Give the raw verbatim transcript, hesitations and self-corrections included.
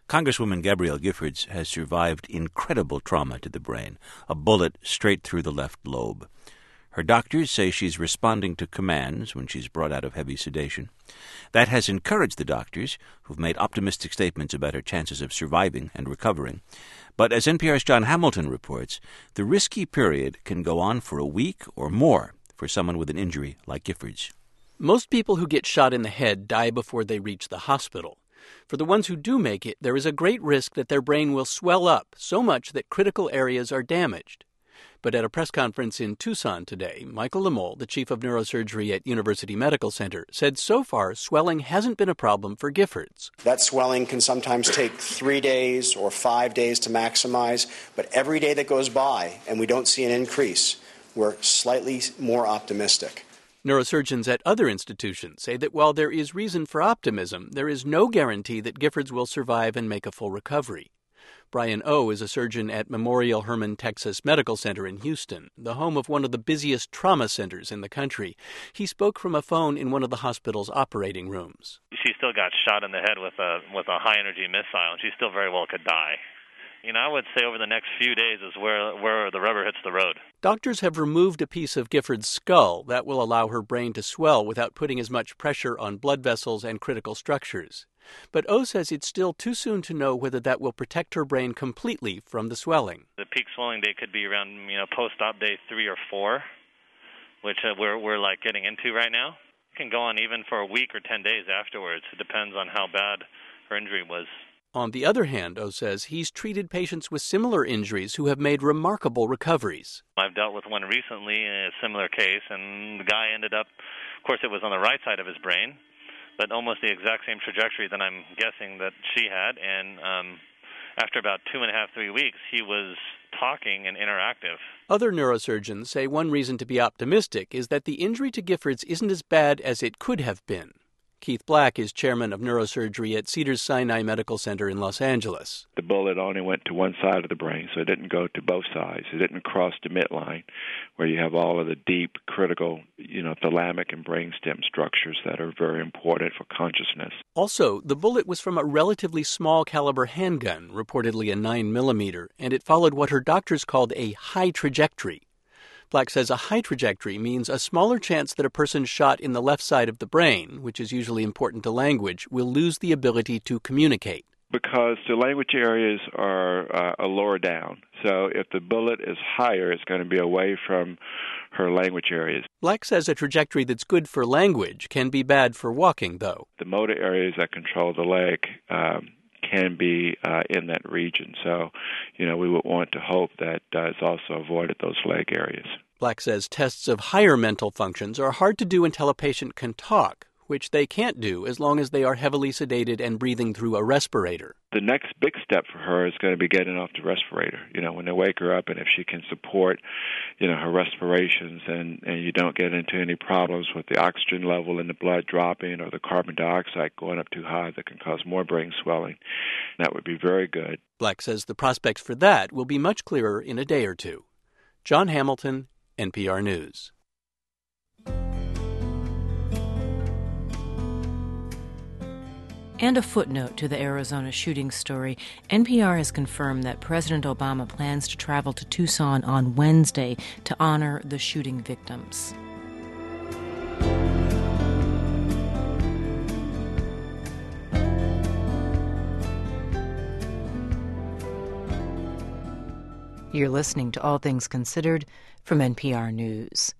Congresswoman Gabrielle Giffords has survived incredible trauma to the brain, a bullet straight through the left lobe. Her doctors say she's responding to commands when she's brought out of heavy sedation. That has encouraged the doctors, who've made optimistic statements about her chances of surviving and recovering. But as N P R's John Hamilton reports, the risky period can go on for a week or more for someone with an injury like Giffords. Most people who get shot in the head die before they reach the hospital. For the ones who do make it, there is a great risk that their brain will swell up so much that critical areas are damaged. But at a press conference in Tucson today, Michael Lemole, the chief of neurosurgery at University Medical Center, said so far swelling hasn't been a problem for Giffords. That swelling can sometimes take three days or five days to maximize, but every day that goes by and we don't see an increase, we're slightly more optimistic. Neurosurgeons at other institutions say that while there is reason for optimism, there is no guarantee that Giffords will survive and make a full recovery. Brian O. is a surgeon at Memorial Hermann Texas Medical Center in Houston, the home of one of the busiest trauma centers in the country. He spoke from a phone in one of the hospital's operating rooms. She still got shot in the head with a with a high-energy missile, and she still very well could die. You know, I would say over the next few days is where where the rubber hits the road. Doctors have removed a piece of Giffords' skull that will allow her brain to swell without putting as much pressure on blood vessels and critical structures. But O says it's still too soon to know whether that will protect her brain completely from the swelling. The peak swelling day could be around, you know, post-op day three or four, which uh, we're we're like getting into right now. It can go on even for a week or ten days afterwards. It depends on how bad her injury was. On the other hand, O says he's treated patients with similar injuries who have made remarkable recoveries. I've dealt with one recently in a similar case, and the guy ended up, of course, it was on the right side of his brain, but almost the exact same trajectory that I'm guessing that she had. And um, after about two and a half, three weeks, he was talking and interactive. Other neurosurgeons say one reason to be optimistic is that the injury to Giffords isn't as bad as it could have been. Keith Black is chairman of neurosurgery at Cedars-Sinai Medical Center in Los Angeles. The bullet only went to one side of the brain, so it didn't go to both sides. It didn't cross the midline, where you have all of the deep, critical, you know, thalamic and brainstem structures that are very important for consciousness. Also, the bullet was from a relatively small caliber handgun, reportedly a nine millimeter, and it followed what her doctors called a high trajectory. Black says a high trajectory means a smaller chance that a person shot in the left side of the brain, which is usually important to language, will lose the ability to communicate. Because the language areas are uh, lower down. So if the bullet is higher, it's going to be away from her language areas. Black says a trajectory that's good for language can be bad for walking, though. The motor areas that control the leg um, can be uh, in that region. So, you know, we would want to hope that uh, it's also avoided those leg areas. Black says tests of higher mental functions are hard to do until a patient can talk, which they can't do as long as they are heavily sedated and breathing through a respirator. The next big step for her is going to be getting off the respirator. You know, when they wake her up, and if she can support, you know, her respirations, and, and you don't get into any problems with the oxygen level in the blood dropping or the carbon dioxide going up too high that can cause more brain swelling, that would be very good. Black says the prospects for that will be much clearer in a day or two. John Hamilton, N P R News. And a footnote to the Arizona shooting story. N P R has confirmed that President Obama plans to travel to Tucson on Wednesday to honor the shooting victims. You're listening to All Things Considered from N P R News.